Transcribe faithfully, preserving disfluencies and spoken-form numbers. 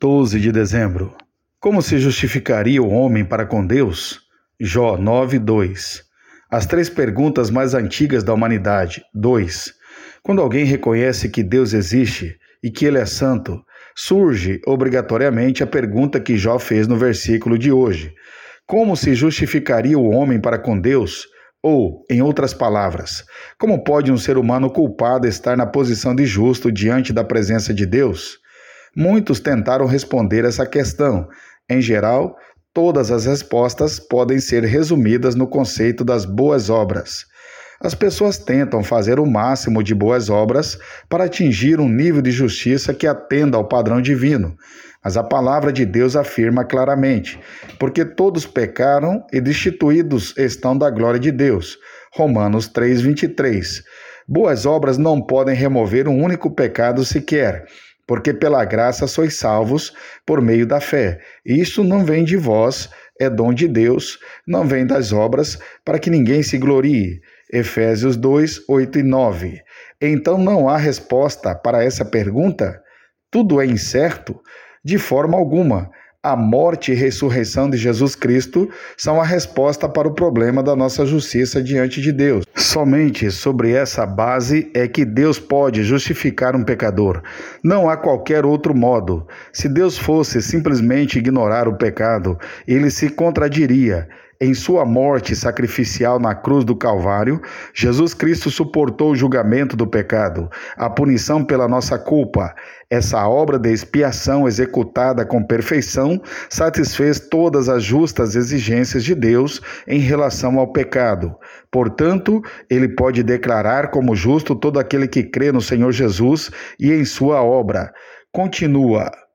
doze de dezembro. Como se justificaria o homem para com Deus? Jó nove, dois. As três perguntas mais antigas da humanidade. dois. Quando alguém reconhece que Deus existe e que Ele é santo, surge obrigatoriamente a pergunta que Jó fez no versículo de hoje. Como se justificaria o homem para com Deus? Ou, em outras palavras, como pode um ser humano culpado estar na posição de justo diante da presença de Deus? Muitos tentaram responder essa questão. Em geral, todas as respostas podem ser resumidas no conceito das boas obras. As pessoas tentam fazer o máximo de boas obras para atingir um nível de justiça que atenda ao padrão divino. Mas a palavra de Deus afirma claramente, porque todos pecaram e destituídos estão da glória de Deus. Romanos três, vinte e três. Boas obras não podem remover um único pecado sequer, porque pela graça sois salvos por meio da fé. E isso não vem de vós, é dom de Deus, não vem das obras, para que ninguém se glorie. Efésios dois, oito e nove. Então não há resposta para essa pergunta? Tudo é incerto? De forma alguma. A morte e ressurreição de Jesus Cristo são a resposta para o problema da nossa justiça diante de Deus. Somente sobre essa base é que Deus pode justificar um pecador. Não há qualquer outro modo. Se Deus fosse simplesmente ignorar o pecado, ele se contradiria. Em sua morte sacrificial na cruz do Calvário, Jesus Cristo suportou o julgamento do pecado, a punição pela nossa culpa. Essa obra de expiação executada com perfeição satisfez todas as justas exigências de Deus em relação ao pecado. Portanto, ele pode declarar como justo todo aquele que crê no Senhor Jesus e em sua obra. Continua.